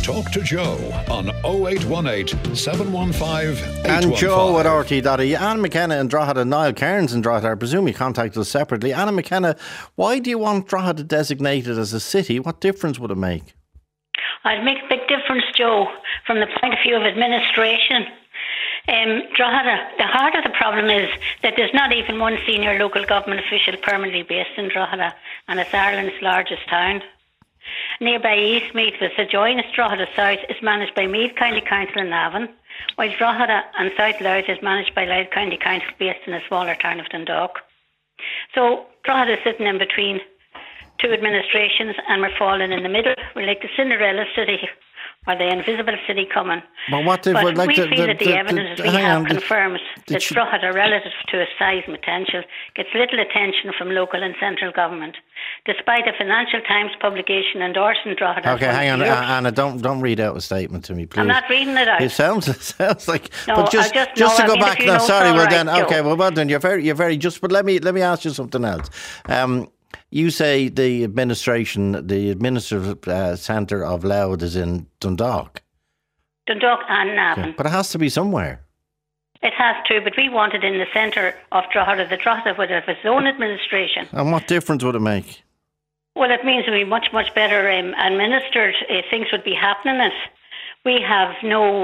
Talk to Joe on 0818 715 815. And Joe at RT.ie. Anna McKenna and Drogheda, Niall Cairns and Drogheda, I presume you contacted us separately. Anna McKenna, why do you want Drogheda designated as a city? What difference would it make? It makes a big difference, Joe, from the point of view of administration. Drogheda, the heart of the problem is that there's not even one senior local government official permanently based in Drogheda, and it's Ireland's largest town. Nearby Eastmeath, which adjoins Drogheda South, is managed by Meath County Council in Navan, while Drogheda and South Louth is managed by Louth County Council based in a smaller town of Dundalk. So Drogheda is sitting in between two administrations, and we're falling in the middle. We're like the Cinderella city, or the invisible city coming. But what if we like feel that the evidence we have confirms that Drogheda, relative to its size and potential, gets little attention from local and central government, despite a Financial Times publication endorsing Drogheda. Okay, hang on, Anna, don't read out a statement to me, please. I'm not reading it out. It sounds like. No, but just to go back now. Sorry, well then, okay, well done. You're very just. But let me ask you something else. You say the administrative centre of Louth is in Dundalk. Dundalk and Navan. Yeah, but it has to be somewhere. It has to, but we want it in the centre of Drogheda. The Drogheda would have its own administration. And what difference would it make? Well, it means it would be much, much better administered. Things would be happening. We have no...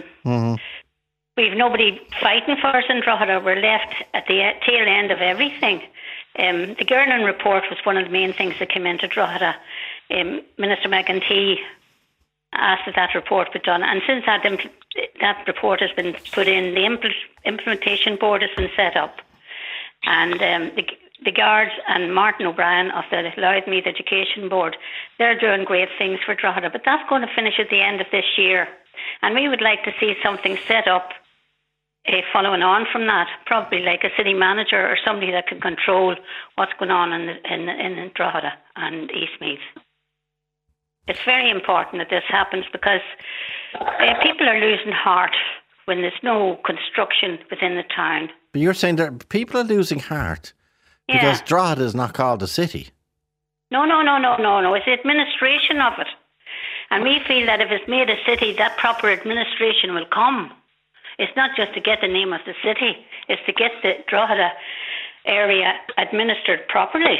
We have nobody fighting for us in Drogheda. We're left at the tail end of everything. The Gernon report was one of the main things that came into Drogheda. Minister McEntee asked that report be done, and since that report has been put in, the implementation board has been set up, and the guards and Martin O'Brien of the Louth Meath Education Board, they're doing great things for Drogheda, but that's going to finish at the end of this year, and we would like to see something set up following on from that, probably like a city manager or somebody that can control what's going on in Drogheda and Eastmeath. It's very important that this happens because people are losing heart when there's no construction within the town. But you're saying that people are losing heart because Drogheda is not called a city. No. It's the administration of it. And we feel that if it's made a city, that proper administration will come. It's not just to get the name of the city, it's to get the Drogheda area administered properly.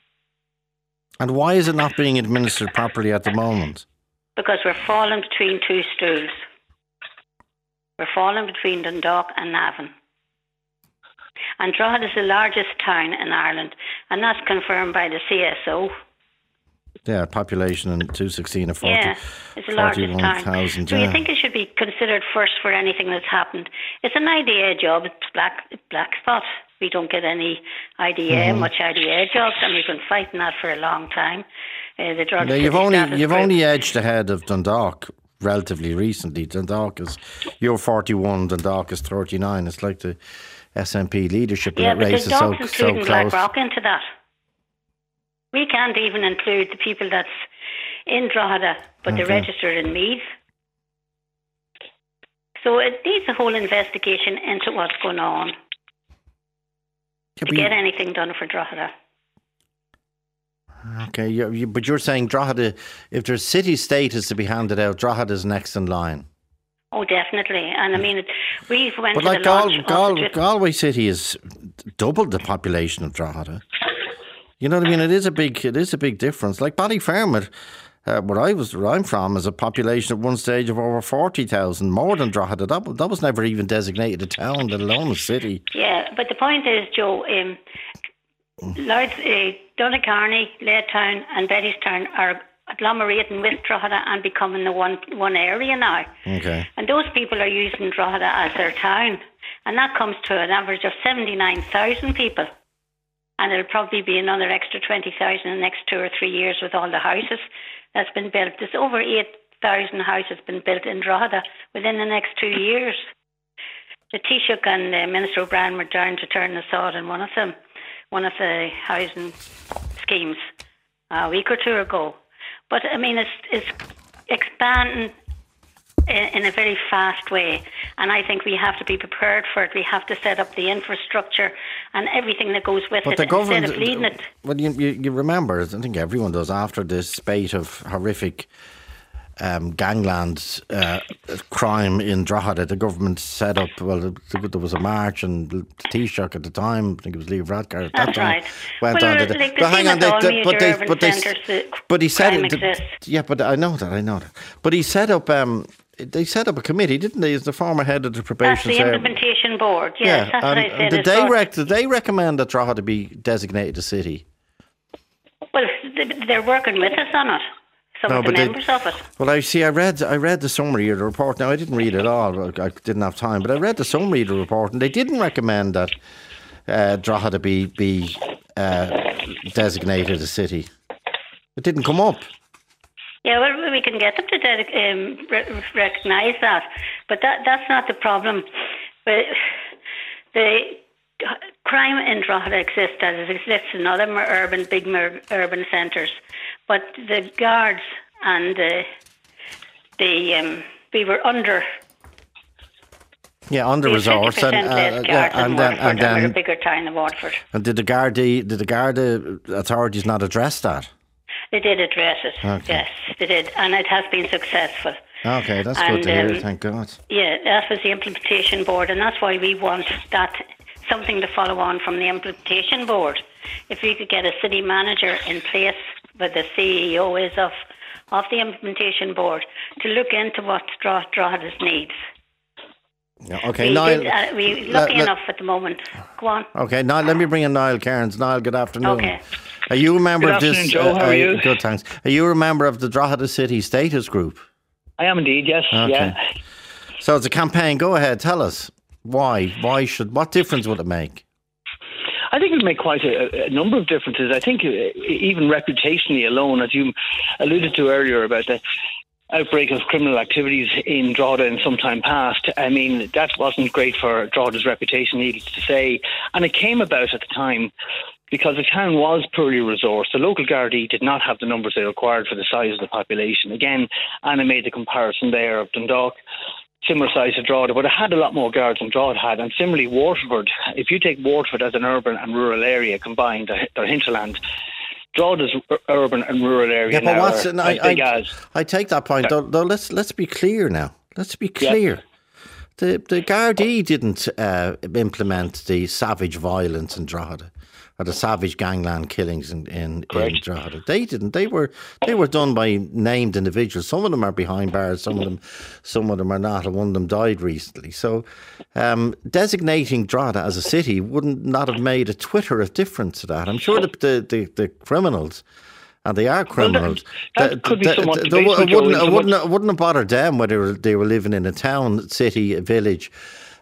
And why is it not being administered properly at the moment? Because we're falling between two stools. We're falling between Dundalk and Navan. And Drogheda is the largest town in Ireland, and that's confirmed by the CSO. Yeah, population in 2016 of 40. Yeah, it's the largest town. So you think it should be considered first for anything that's happened? It's an IDA job. It's black spot. We don't get any much IDA jobs, and we've been fighting that for a long time. You've only edged ahead of Dundalk relatively recently. You're 41, Dundalk is 39. It's like the SNP leadership race is so close. Blackrock into that. We can't even include the people that's in Drogheda, but they're registered in Meath. So it needs a whole investigation into what's going on to get anything done for Drogheda. Okay, but you're saying Drogheda, if there's city status to be handed out, Drogheda's next in line. Oh, definitely. And I mean, we've went but to like the launch Galway City is double the population of Drogheda. You know what I mean? It is a big difference. Like Ballyfermot, where I'm from, is a population at one stage of over 40,000, more than Drogheda. That was never even designated a town, let alone a city. Yeah, but the point is, Joe, Donacarney, Laytown and Bettystown are agglomerating with Drogheda and becoming the one area now. Okay. And those people are using Drogheda as their town. And that comes to an average of 79,000 people. And it'll probably be another extra 20,000 in the next 2 or 3 years with all the houses that's been built. There's over 8,000 houses been built in Drogheda within the next 2 years. The Taoiseach and Minister O'Brien were down to turn the sod in one of the housing schemes a week or two ago. But I mean, it's expanding in a very fast way, and I think we have to be prepared for it. We have to set up the infrastructure and everything that goes with it instead of leading it. Well, you remember, I think everyone does, after this spate of horrific gangland crime in Drogheda. The government set up, well, there was a march, and the Taoiseach at the time, I think it was Leo Varadkar at that time, right. went on to the... Like But hang on, but he said... exist. Yeah, but I know that. But he set up... they set up a committee, didn't they? As the former head of the probation That's the implementation board. Yes, that's what I said. Did they recommend that Drogheda be designated a city? Well, they're working with us on it. Some of the members of it. Well, I read the summary of the report. Now, I didn't read it all. I didn't have time, but I read the summary of the report, and they didn't recommend that Drogheda be designated a city. It didn't come up. Yeah, well, we can get them to recognise that, but that's not the problem. But the crime in Drogheda exists as it exists in other big urban centres, but the guards and we were under. Yeah, under resourced, and then a bigger town of Waterford. And did the Garda authorities not address that? They did address it. Okay. Yes, they did, and it has been successful. Okay, that's good to hear. Thank God. Yeah, that was the implementation board, and that's why we want that something to follow on from the implementation board. If we could get a city manager in place, where the CEO is of the implementation board, to look into what Drogheda's needs. Yeah, okay, Niall. We're lucky enough at the moment. Go on. Okay, Niall, let me bring in Niall Cairns. Niall, good afternoon. Okay. Are you a member of this? Joe, how are you? Good, thanks. Are you a member of the Drogheda City Status Group? I am indeed, yes. Okay. Yeah. So it's a campaign. Go ahead, tell us why. What difference would it make? I think it would make quite a number of differences. I think even reputationally alone, as you alluded to earlier about the outbreak of criminal activities in Drogheda in some time past, I mean, that wasn't great for Drogheda's reputation, needless to say. And it came about at the time because the town was poorly resourced. The local Gardaí did not have the numbers they required for the size of the population. Again, Anna made the comparison there of Dundalk, similar size to Drogheda, but it had a lot more guards than Drogheda had. And similarly, Waterford, if you take Waterford as an urban and rural area combined, their hinterland, Drogheda's urban and rural area now are as big as. I take that point, though let's be clear now. Let's be clear. Yeah. The Gardaí didn't implement the savage violence in Drogheda, or the savage gangland killings in Drogheda. They didn't. They were done by named individuals. Some of them are behind bars. Some of them are not. And one of them died recently. So designating Drogheda as a city wouldn't not have made a twitter of difference to that. I'm sure the criminals. And they are criminals. That could be somewhat it wouldn't have bothered them whether they were living in a town, city, a village,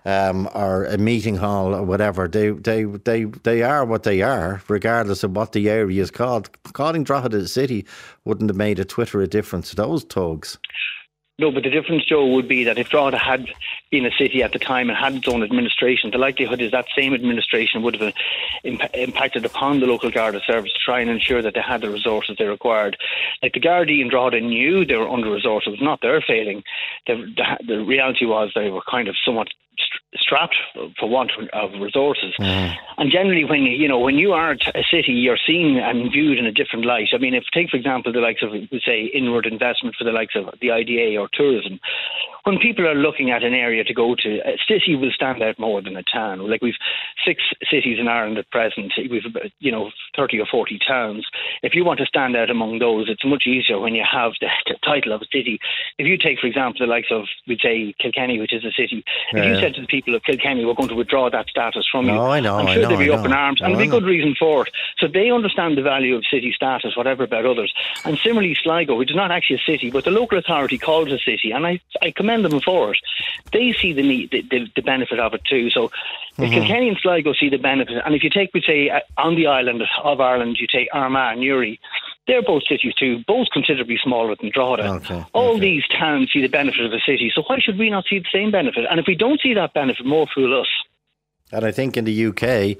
or a meeting hall or whatever. They are what they are, regardless of what the area is called. Calling Drogheda a city wouldn't have made a twitter of difference to those thugs. No, but the difference, Joe, would be that if Drogheda had been a city at the time and had its own administration, the likelihood is that same administration would have impacted upon the local Garda service to try and ensure that they had the resources they required. Like the Gardaí in Drogheda knew they were under-resourced. It was not their failing. The reality was they were kind of somewhat strapped for want of resources. And generally when you are a city, you're seen and viewed in a different light. I mean, if take for example the likes of, say, inward investment for the likes of the IDA or tourism, when people are looking at an area to go to, a city will stand out more than a town. Like we've 6 cities in Ireland at present. We've 30 or 40 towns. If you want to stand out among those, it's much easier when you have the title of a city. If you take, for example, the likes of, we'd say, Kilkenny, which is a city. If you said to the people of Kilkenny, we're going to withdraw that status from you, I'm sure they'd be up in arms, and there'd be good reason for it. So they understand the value of city status, whatever about others. And similarly, Sligo, which is not actually a city, but the local authority calls it a city, and I commend them for it. They see the need, the benefit of it too. So if Kilkenny and Sligo see the benefit, and if you take, we say, on the island of Ireland, you take Armagh and Newry, they're both cities too, both considerably smaller than Drogheda. All these towns see the benefit of a city, so why should we not see the same benefit? And if we don't see that benefit, more fool us. And I think in the UK,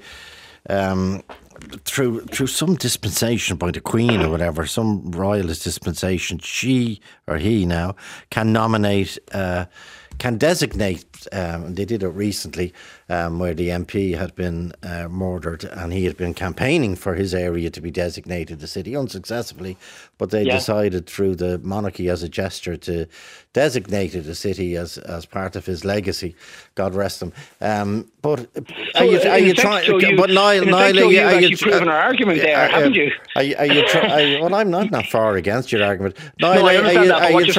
through some dispensation by the Queen or whatever, some royalist dispensation, she or he now can nominate, can designate, they did it recently, where the MP had been murdered, and he had been campaigning for his area to be designated a city unsuccessfully, but they decided through the monarchy as a gesture to designate it a city as part of his legacy. God rest him. But are you trying? But Niall, you've proven our argument there, haven't you? Well, I'm not far against your argument. Niall, I understand that. But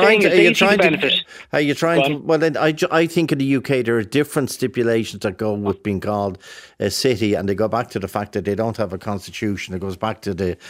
are you trying to? Well, then I think in the UK there are different stipulations that go with being called a city, and they go back to the fact that they don't have a constitution. It goes back to the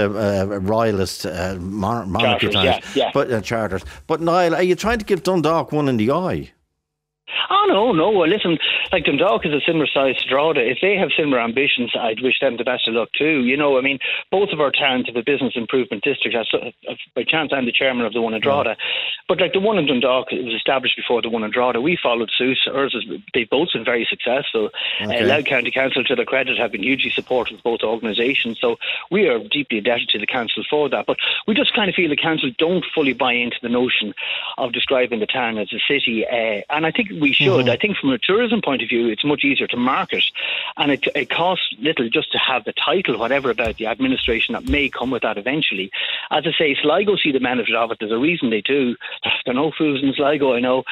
royalist monarchy times, but charters. But Niall, are you trying to give Dundalk one in the eye? Oh, no. Well, listen, like Dundalk is a similar size to Drogheda. If they have similar ambitions, I'd wish them the best of luck too. You know, I mean, both of our towns have a business improvement district. By chance, I'm the chairman of the one in Drogheda. But like the one in Dundalk, it was established before the one in Drogheda. We followed suit. They've both been very successful. Louth County Council, to their credit, have been hugely supportive of both organisations. So we are deeply indebted to the council for that. But we just kind of feel the council don't fully buy into the notion of describing the town as a city. And I think we should. I think from a tourism point of view, it's much easier to market, and it costs little just to have the title, whatever about the administration that may come with that eventually. As I say, Sligo see the benefit of it. There's a reason they do. There are no fools in Sligo, I know.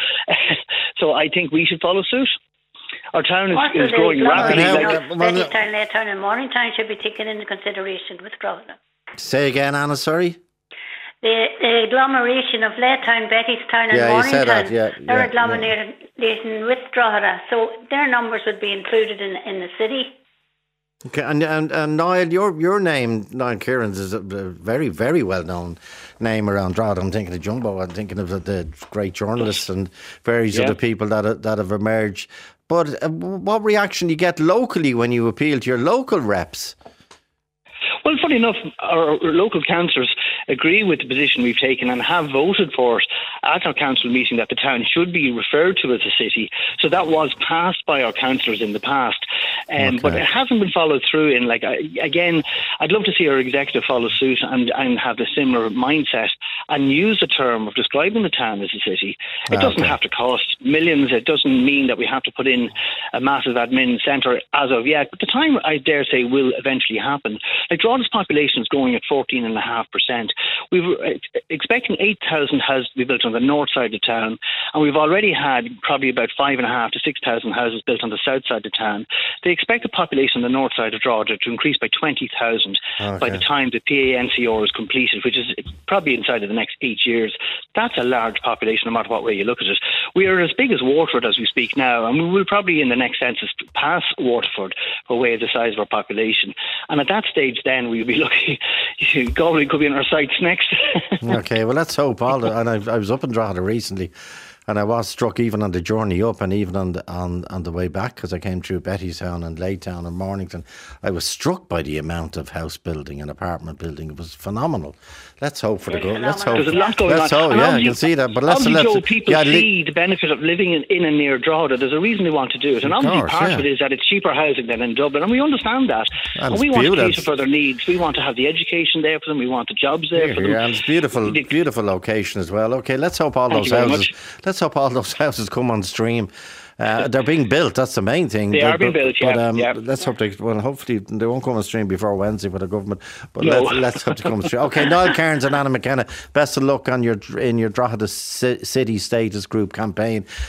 So I think we should follow suit. Our town is growing rapidly. Bettystown, Laytown and Morningtown should be taken into consideration with Drogheda. Say again, Anna, sorry? The agglomeration of Laytown, Bettystown and Morningtown, they're agglomerating with Drogheda, so their numbers would be included in the city. Okay, and Niall, your name, Niall Kieran's, is a very, very well-known name around Drogheda. I'm thinking of Jumbo, I'm thinking of the great journalists and various other people that have emerged. But what reaction do you get locally when you appeal to your local reps? Well, funny enough, our local councillors agree with the position we've taken and have voted for it at our council meeting that the town should be referred to as a city. So that was passed by our councillors in the past. But it hasn't been followed through in, again, I'd love to see our executive follow suit and have a similar mindset and use the term of describing the town as a city. It doesn't have to cost millions. It doesn't mean that we have to put in a massive admin centre as of yet. But the time, I dare say, will eventually happen. Like Drogheda's population is growing at 14.5%. We're expecting 8,000 houses to be built on the north side of town, and we've already had probably about 5,500 to 6,000 houses built on the south side of town. They expect the population on the north side of Drogheda to increase by 20,000 by the time the PANCR is completed, which is probably inside of the next 8 years. That's a large population, no matter what way you look at it. We are as big as Waterford as we speak now, and we will probably in the next census pass Waterford for way of the size of our population. And at that stage, then we'll be lucky. Galway could be in our sights next. Okay, well, let's hope. And I was up in Drogheda recently, and I was struck even on the journey up and even on the way back, because I came through Bettystown and Laytown and Mornington. I was struck by the amount of house building and apartment building. It was phenomenal. Let's hope for the good. Let's hope. There's a lot going on. Yeah, I can see that. But people see the benefit of living in and near Drogheda. There's a reason they want to do it, and obviously part of it is that it's cheaper housing than in Dublin, and we understand that. And we want to cater for their needs. We want to have the education there for them. We want the jobs there for them. Yeah, and it's beautiful location as well. Okay, let's hope all those houses. Let's hope all those houses come on stream. They're being built. That's the main thing. They are being built. Let's hope hopefully they won't come on stream before Wednesday for the government. But let's hope they come on stream. Okay, Niall Cairns and Anna McKenna, best of luck in your Drogheda City Status Group campaign.